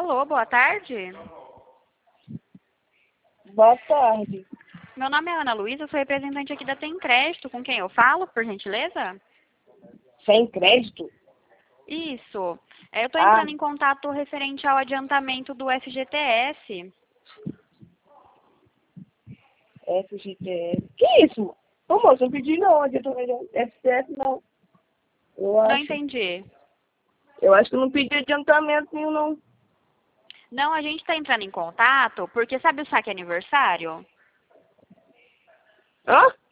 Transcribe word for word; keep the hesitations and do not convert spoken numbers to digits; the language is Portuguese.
Alô, boa tarde. Boa tarde. Meu nome é Ana Luísa, eu sou representante aqui da Tem Crédito. Com quem eu falo, por gentileza? Sem crédito? Isso. É, eu estou Ah. entrando em contato referente ao adiantamento do F G T S. F G T S. Que isso? Ô, moço, eu não pedi não, adiantamento. F G T S não. Eu Não acho, entendi. eu acho que eu não pedi adiantamento nenhum, não. Não, a gente está entrando em contato porque sabe o saque aniversário? Hã?